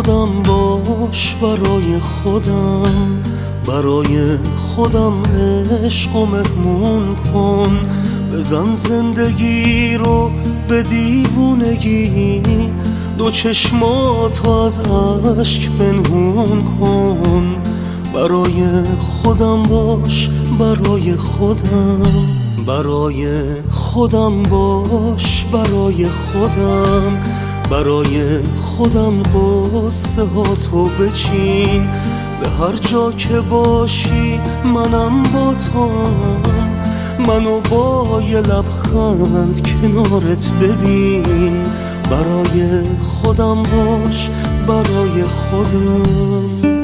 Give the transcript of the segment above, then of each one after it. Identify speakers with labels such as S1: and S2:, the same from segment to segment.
S1: خودم باش، برای خودم، برای خودم عشق و مهمون کن. بزن زندگی رو به دیوونگی، دو چشماتو از اشک پنهون کن. برای خودم باش، برای خودم، برای خودم باش، برای خودم، برای خودم قصه ها تو بچین. به هر جا که باشی منم با توام، منو با یه لبخند کنارت ببین. برای خودم باش، برای خودم.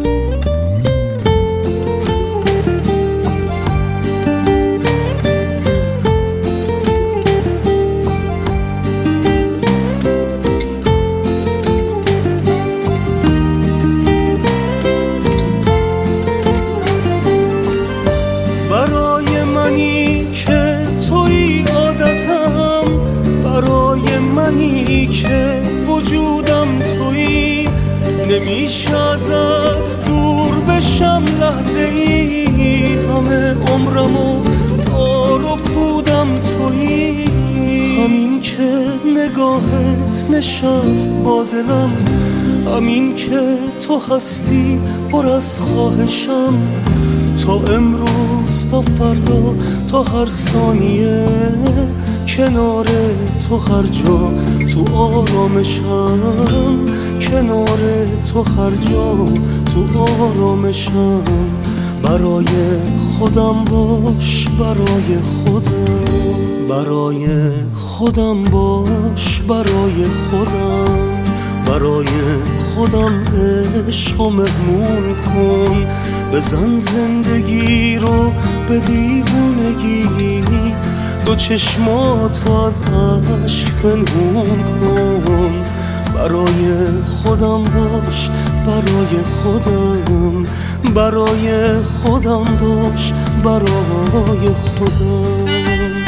S1: برای منی که توی عادتم، برای منی که وجودم تویی، نمیشه ازت دور بشم لحظه ای. همه عمرمو تار و پودم تویی، همین که نگاهت نشست با دلم، همین که تو هستی پر از خواهشم. تا امروز تا فردا تا هر ثانیه کنار تو، هر جا تو آرامشم. کنار تو هر جا تو آرامشم. برای خودم باش، برای خودم، برای خودم باش، برای خودم، برای خودم عشق و مهمون کن. بزن زندگی رو به دیوونگی، دو چشماتو از اشک پنهون کن. برای خودم باش، برای خودم، برای خودم باش، برای خودم.